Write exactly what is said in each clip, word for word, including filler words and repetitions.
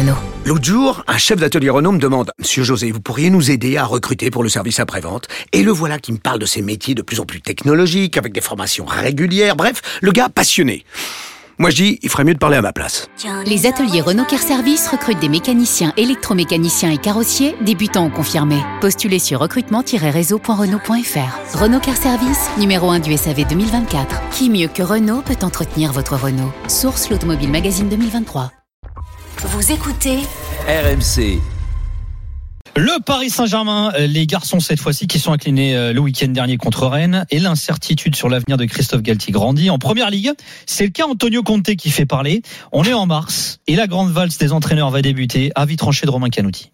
Renault. L'autre jour, un chef d'atelier Renault me demande « Monsieur José, vous pourriez nous aider à recruter pour le service après-vente ?» Et le voilà qui me parle de ces métiers de plus en plus technologiques, avec des formations régulières, bref, le gars passionné. Moi je dis, il ferait mieux de parler à ma place. Les ateliers Renault Car Service recrutent des mécaniciens, électromécaniciens et carrossiers, débutants ou confirmés. Postulez sur recrutement tiret réseau point renault point f r. Renault Car Service, numéro un du S A V deux mille vingt-quatre. Qui mieux que Renault peut entretenir votre Renault? Source l'Automobile Magazine deux mille vingt-trois. Vous écoutez R M C. Le Paris Saint-Germain, les garçons cette fois-ci qui sont inclinés le week-end dernier contre Rennes, et l'incertitude sur l'avenir de Christophe Galtier grandit. En première ligue, c'est le cas Antonio Conte qui fait parler. On est en mars et la grande valse des entraîneurs va débuter. Avis tranché de Romain Canouti.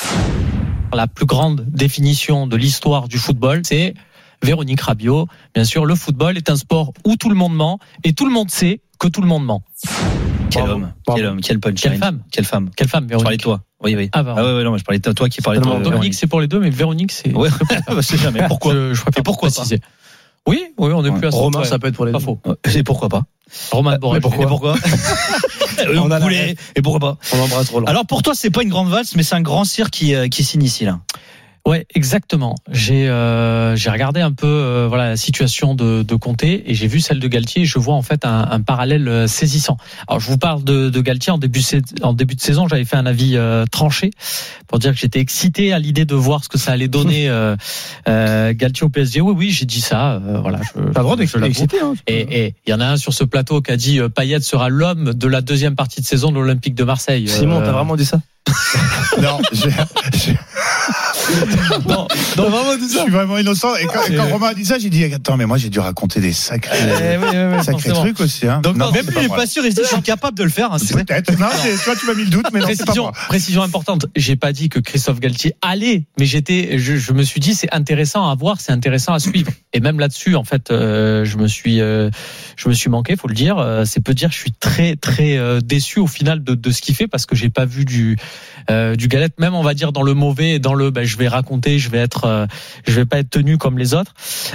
La plus grande définition de l'histoire du football, c'est Véronique Rabiot. Bien sûr, le football est un sport où tout le monde ment et tout le monde sait que tout le monde ment. Quel Bravo. homme, Bravo. quel homme, quel punchline. Quelle femme. Quelle femme, Quelle femme, Je parlais Véronique. de toi. Oui, oui. Ah, bah, Ah ouais, ouais, non, mais je parlais de toi qui parlais de toi. Dominique, Véronique. c'est pour les deux, mais Véronique, c'est. Ouais, bah, c'est jamais. Pourquoi Je, je préfère Et pourquoi préciser. Oui, oui, on est plus à ce Romain, ouais. ça peut être pour les Pas deux. faux. Et pourquoi pas Romain Borel. Mais pourquoi, et pourquoi On On a la voulait, ref. Et pourquoi pas On embrasse Roland. Alors pour toi, c'est pas une grande valse, mais c'est un grand cirque qui, euh, qui s'initie là. Ouais, exactement. J'ai euh, j'ai regardé un peu euh, voilà la situation de, de Conte et j'ai vu celle de Galtier. Et je vois en fait un, un parallèle saisissant. Alors je vous parle de, de Galtier en début en début de saison. J'avais fait un avis euh, tranché pour dire que j'étais excité à l'idée de voir ce que ça allait donner euh, euh, Galtier au P S G. Oui, oui, j'ai dit ça. Euh, voilà. Je, T'as le droit d'être je l'avoue. excité, hein. Et et il y en a un sur ce plateau qui a dit euh, Payet sera l'homme de la deuxième partie de saison de l'Olympique de Marseille. Simon, Euh, t'as vraiment dit ça? Non, j'ai, j'ai... non, non, vraiment dit ça. Je suis vraiment innocent. Et quand, et quand Romain a dit ça, j'ai dit attends, mais moi j'ai dû raconter des sacrés, Eh oui, oui, oui, sacrés forcément. trucs aussi. Hein. Donc non, même c'est lui, il est moi. pas sûr. Il se dit, je suis capable de le faire. Hein, c'est vrai. Peut-être. Non, c'est, toi, tu m'as mis le doute, mais non, c'est pas Précision, moi. précision importante. J'ai pas dit que Christophe Galtier allait, mais j'étais, je, je me suis dit c'est intéressant à voir, c'est intéressant à suivre. Et même là-dessus, en fait, euh, je me suis, euh, je me suis manqué, faut le dire. Euh, c'est peu dire, je suis très, très euh, déçu au final de, de ce qu'il fait parce que j'ai pas vu du, euh, du galette. Même on va dire dans le mauvais, et dans le, ben, je vais raconter, je vais être, euh, je vais pas être tenu comme les autres.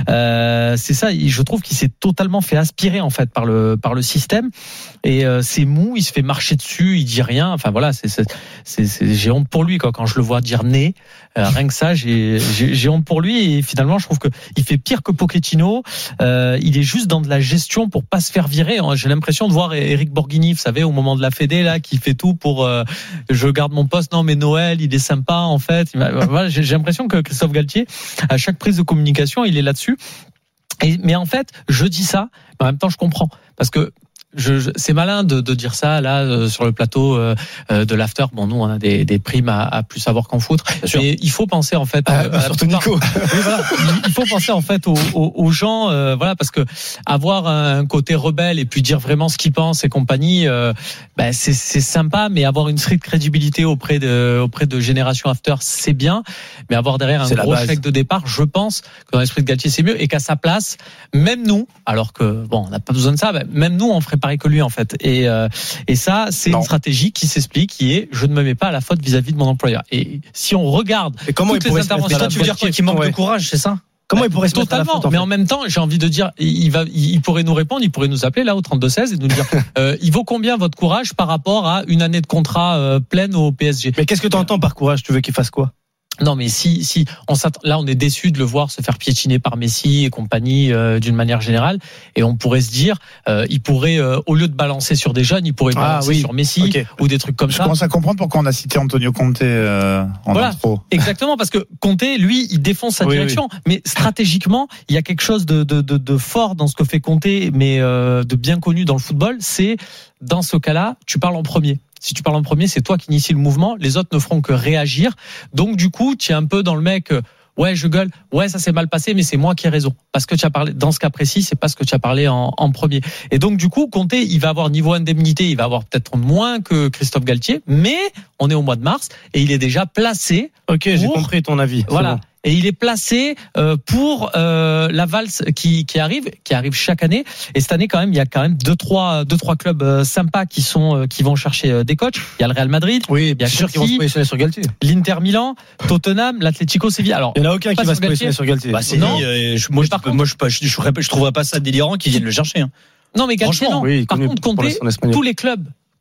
Euh, c'est ça. Je trouve qu'il s'est totalement fait aspirer en fait par le, par le système. Et euh, c'est mou, il se fait marcher dessus, il dit rien. Enfin voilà, c'est, c'est, c'est, c'est j'ai honte pour lui quoi. Quand je le vois dire né, euh, rien que ça, j'ai, j'ai, j'ai honte pour lui. Et finalement, je trouve que il fait pire que Pochettino. Euh, il est juste dans de la gestion pour pas se faire virer. J'ai l'impression de voir Eric Borghini, vous savez, au moment de la Fédé là, qui fait tout pour euh, je garde mon poste. Non mais Noël, il est sympa en fait. Voilà, j'ai, j'ai l'impression que Christophe Galtier, à chaque prise de communication, il est là-dessus. Et, mais en fait, je dis ça, mais en même temps, je comprends parce que. Je, je, c'est malin de, de dire ça là euh, sur le plateau euh, de l'after. Bon, nous on a des, des primes à, à plus savoir qu'en foutre. Mais il faut penser en fait. Ah, à, à surtout la Nico. oui, voilà. il, il faut penser en fait aux, aux, aux gens, euh, voilà, parce que avoir un côté rebelle et puis dire vraiment ce qu'ils pensent et compagnie, euh, ben c'est, c'est sympa. Mais avoir une stricte crédibilité auprès de auprès de Génération After, c'est bien. Mais avoir derrière un C'est gros chèque de départ, je pense que dans l'esprit de Galtier c'est mieux et qu'à sa place, même nous, alors que bon, on n'a pas besoin de ça, ben, même nous on ferait pareil que lui en fait. Et euh, et ça c'est non. Une stratégie qui s'explique, qui est je ne me mets pas à la faute vis-à-vis de mon employeur. Et si on regarde et comment toutes il les interventions, toi, tu veux dire quoi, qu'il manque ouais. de courage, c'est ça? Comment bah, il pourrait se mettre à la totalement, faute, en mais fait. en même temps, j'ai envie de dire, il va, il pourrait nous répondre, il pourrait nous appeler là au trente-deux seize et nous dire, euh, il vaut combien votre courage par rapport à une année de contrat euh, pleine au P S G? Mais qu'est-ce que tu entends par courage? Tu veux qu'il fasse quoi? Non, mais si, si, on s'attend, là, on est déçu de le voir se faire piétiner par Messi et compagnie euh, d'une manière générale, et on pourrait se dire, euh, il pourrait, euh, au lieu de balancer sur des jeunes, il pourrait ah, balancer oui. sur Messi okay. ou des trucs comme Je ça. Je commence à comprendre pourquoi on a cité Antonio Conte euh, en voilà, intro. Exactement, parce que Conte, lui, il défonce sa oui, direction, oui. mais stratégiquement, il y a quelque chose de, de, de, de fort dans ce que fait Conte, mais euh, de bien connu dans le football, c'est dans ce cas-là, tu parles en premier. Si tu parles en premier, c'est toi qui initie le mouvement. Les autres ne feront que réagir. Donc, du coup, tu es un peu dans le mec, euh, ouais, je gueule. Ouais, ça s'est mal passé, mais c'est moi qui ai raison. Parce que tu as parlé, dans ce cas précis, c'est pas ce que tu as parlé en, en premier. Et donc, du coup, Conte, il va avoir niveau indemnité, il va avoir peut-être moins que Christophe Galtier, mais on est au mois de mars et il est déjà placé. Ok, j'ai pour, compris ton avis. Voilà. Bon. Et il est placé euh, pour euh, la valse qui, qui arrive, qui arrive chaque année. Et cette année, quand même, il y a quand même deux trois deux trois clubs euh, sympas qui sont euh, qui vont chercher euh, des coachs. Il y a le Real Madrid, oui, il y a sûr qu'ils vont se positionner sur Galtier. L'Inter Milan, Tottenham, l'Atlético Séville. Alors, il n'y en a aucun qui va se positionner sur Galtier. Bah, c'est non. Euh, je, moi, je, contre, moi, je, je, je, je, je trouverais pas ça délirant qu'ils viennent le chercher. Hein. Non, mais Galtier, non. Oui, par contre, Conte, tous les clubs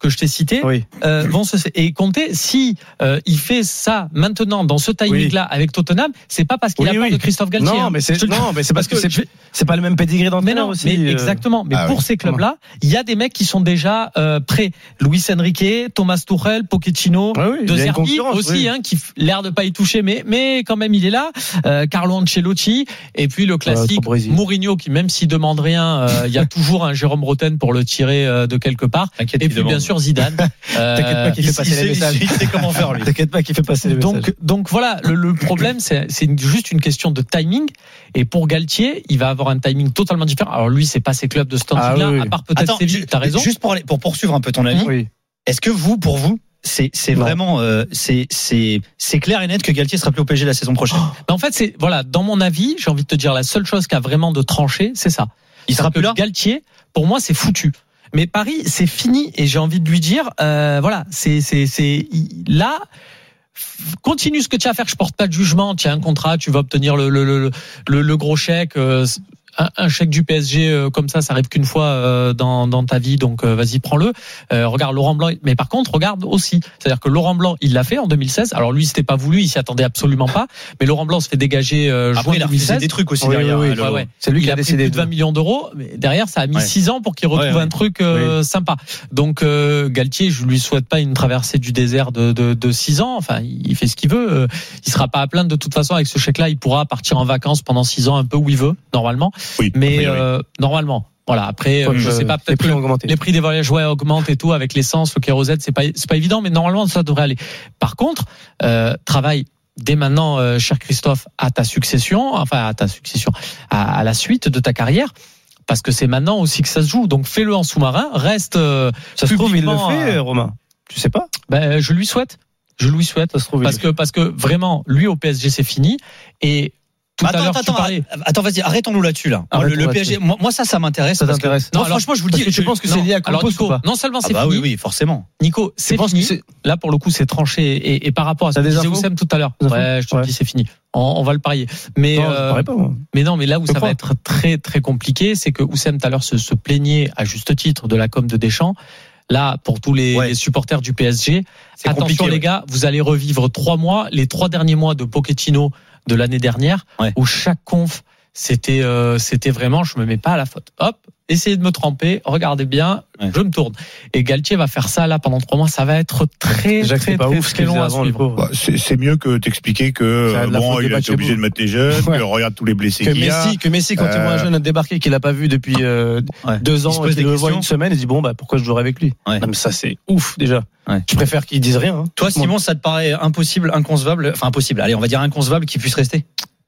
que je t'ai cités Oui. euh, vont se et Conte, si euh, il fait ça maintenant dans ce timing-là oui. avec Tottenham, c'est pas parce qu'il oui, a peur oui. de Christophe Galtier. Non, hein. mais c'est non, mais c'est parce, parce que, que c'est, c'est pas le même pédigré d'entraîneur aussi. Mais euh... exactement. Mais ah, pour oui. ces clubs-là, il y a des mecs qui sont déjà euh, prêts. Luis Enrique, Thomas Tuchel, Pochettino, ah oui, De Zerbi aussi, oui. hein, qui l'air de pas y toucher, mais mais quand même il est là. Euh, Carlo Ancelotti et puis le classique euh, Mourinho qui même s'il demande rien, il euh, y a toujours un Jérôme Roten pour le tirer euh, de quelque part. T'inquiète et puis demande. bien sûr Zidane. Euh, T'inquiète pas qu'il fait passer les messages. Il sait comment faire lui. T'inquiète pas qu'il fait passer les donc, messages. Donc voilà, le, le problème c'est, c'est juste une question de timing. Et pour Galtier, il va avoir un timing totalement différent. Alors lui, c'est pas ses clubs de ce ah, là oui, oui. à part peut-être Attends, Séville. T'as raison. Juste pour, aller, pour poursuivre un peu ton avis, Oui. est-ce que vous, pour vous, c'est, c'est vraiment, euh, c'est, c'est, c'est clair et net que Galtier sera plus au P S G la saison prochaine? Mais en fait, c'est voilà, dans mon avis, j'ai envie de te dire la seule chose qui a vraiment de tranché, c'est ça. Il sera plus là. Galtier, pour moi, c'est foutu. Mais Paris, c'est fini et j'ai envie de lui dire, euh, voilà, c'est, c'est, c'est là. Continue ce que tu as à faire. Je porte pas de jugement. Tu as un contrat, tu vas obtenir le le le le, le gros chèque. Euh, Un, un chèque du P S G euh, comme ça, ça arrive qu'une fois euh, dans, dans ta vie, donc euh, vas-y, prends-le. Euh, regarde Laurent Blanc, mais par contre, regarde aussi, c'est-à-dire que Laurent Blanc, il l'a fait en deux mille seize. Alors lui, c'était pas voulu, il s'y attendait absolument pas. Mais Laurent Blanc se fait dégager euh, Après, juin il a deux mille seize. refusé des trucs aussi oui, derrière. oui, oui, hein, ouais, ouais. C'est lui il qui a, a pris décidé plus de vingt millions d'euros, mais derrière, ça a mis ouais. six ans pour qu'il retrouve ouais, ouais. un truc euh, oui. sympa. Donc euh, Galtier, je lui souhaite pas une traversée du désert de de, de six ans. Enfin, il fait ce qu'il veut. Il sera pas à plaindre de toute façon avec ce chèque-là. Il pourra partir en vacances pendant six ans un peu où il veut normalement. Oui, mais oui, oui. Euh, normalement. Voilà. Après, ouais, je euh, sais pas, peut-être les prix, que les prix des voyages ouais, augmentent et tout avec l'essence, le kérosène, c'est pas c'est pas évident, mais normalement ça devrait aller. Par contre, euh, travaille dès maintenant, euh, cher Christophe, à ta succession, enfin à ta succession, à, à la suite de ta carrière. Parce que c'est maintenant aussi que ça se joue. Donc fais-le en sous-marin. Reste. Euh, ça se trouve il le fait, euh, Romain. Tu sais pas. Ben je lui souhaite. Je lui souhaite. Ça se trouve, parce que parce que vraiment, lui au P S G c'est fini et tout attends, à l'heure, attends, tu parlais. attends, vas-y, arrêtons-nous là-dessus, là. Moi, le, le P S G, moi, moi, ça, ça m'intéresse. Ça parce t'intéresse. Que, non, non, alors, franchement, je vous le dis. Que tu penses que non, c'est lié à alors, Campos Nico, ou pas? non seulement c'est ah bah fini. oui, oui, forcément. Nico, c'est fini. fini. Là, pour le coup, c'est tranché. Et, et par rapport à ce que disait Oussem tout à l'heure. Ouais, je te ouais. dis, c'est fini. On, on va le parier. Mais, non, euh, pas, moi. mais non, mais là où je ça crois. va être très, très compliqué, c'est que Oussem tout à l'heure se, se plaignait à juste titre de la com de Deschamps. Là, pour tous les, ouais. les supporters du P S G, c'est attention les ouais. gars, vous allez revivre trois mois, les trois derniers mois de Pochettino de l'année dernière, ouais. où chaque conf, c'était, euh, c'était vraiment, je me mets pas à la faute. Hop, essayez de me tremper, regardez bien, ouais. je me tourne. Et Galtier va faire ça là pendant trois mois, ça va être très, Déjà très, pas très, ouf, très long à suivre. Bah, c'est, c'est mieux que t'expliquer que bon, il a été obligé de mettre les jeunes, ouais. que regarde tous les blessés que qu'il y a. Messi, que Messi, quand euh... il voit un jeune débarquer qu'il a pas vu depuis euh, ouais. deux ans, il, il le voit une semaine, il dit bon bah pourquoi je jouerai avec lui. Ouais. Non mais ça c'est ouf déjà. Ouais. Je préfère qu'ils disent rien. Hein. Toi, Simon, ça te paraît impossible, inconcevable, enfin impossible. Allez, on va dire inconcevable qu'il puisse rester.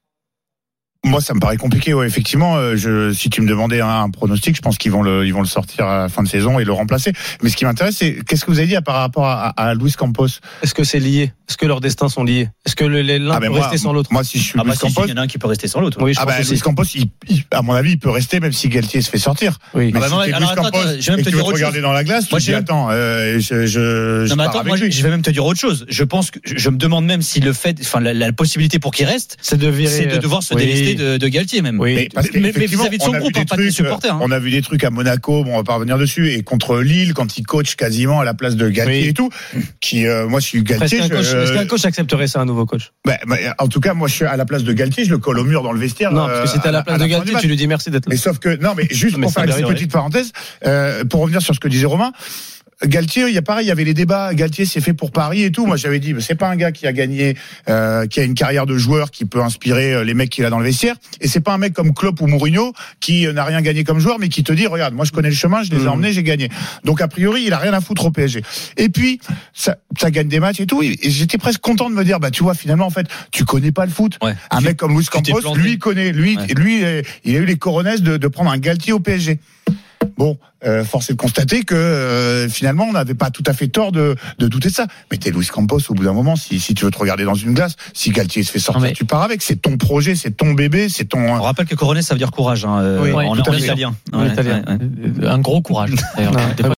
Moi, ça me paraît compliqué. Ouais, effectivement, euh, je, si tu me demandais un, un pronostic, je pense qu'ils vont le, ils vont le sortir à la fin de saison et le remplacer. Mais ce qui m'intéresse, c'est qu'est-ce que vous avez dit par rapport à, à, à Luis Campos. Est-ce que c'est lié? Est-ce que leurs destins sont liés? Est-ce que le, l'un ah ben peut moi, rester sans l'autre? Moi, si je suis ah Luis bah Campos, il y en a un qui peut rester sans l'autre. Oui, je ah pense bah, Luis Campos, il, il, à mon avis, il peut rester même si Galtier se fait sortir. Oui. Mais ah bah si moi, t'es alors, Luis attends, Campos, attends, je vais même te dire autre regarder chose. dans la glace, moi, tu dis attends, euh, je, je, je non, mais attends, moi, lui. je vais même te dire autre chose. Je pense que je me demande même si le fait, enfin, la, la possibilité pour qu'il reste, c'est de virer, c'est de devoir se oui. délester de, de Galtier même. Oui. Mais, parce mais, mais vis-à-vis de son groupe, pas des supporters. Hein. On a vu des trucs à Monaco, bon, on va pas revenir dessus, et contre Lille, quand il coach quasiment à la place de Galtier oui. et tout, qui, euh, moi, je suis Galtier. Est-ce qu'un, coach, euh, est-ce qu'un coach accepterait ça, un nouveau coach? bah, bah, en tout cas, moi, je suis à la place de Galtier, je le colle au mur dans le vestiaire. Non, parce que si t'es à la place à la de Galtier, tu lui dis merci d'être là. Mais sauf que, non, mais juste mais pour faire une petite parenthèse, euh, pour revenir sur ce que disait Romain, Galtier, il y a pareil, il y avait les débats. Galtier, c'est fait pour Paris et tout. Moi, j'avais dit, c'est pas un gars qui a gagné, euh, qui a une carrière de joueur qui peut inspirer les mecs qu'il a dans le vestiaire. Et c'est pas un mec comme Klopp ou Mourinho qui n'a rien gagné comme joueur, mais qui te dit, regarde, moi, je connais le chemin, je les ai mmh. emmenés, j'ai gagné. Donc, a priori, il a rien à foutre au P S G. Et puis, ça, ça gagne des matchs et tout. Et j'étais presque content de me dire, bah, tu vois, finalement, en fait, tu connais pas le foot. Ouais. Un tu, mec comme Luis Campos, lui, il connaît, lui, ouais. lui, il a eu les coronesses de, de prendre un Galtier au P S G. Bon, euh, force est de constater que euh, finalement on n'avait pas tout à fait tort de, de douter de ça. Mais t'es Luis Campos au bout d'un moment, si, si tu veux te regarder dans une glace, si Galtier se fait sortir, mais... tu pars avec. C'est ton projet, c'est ton bébé, c'est ton. On rappelle que Coronet, ça veut dire courage hein, euh, oui, en, oui, en italien. En ouais, italien. Ouais, ouais. Un gros courage.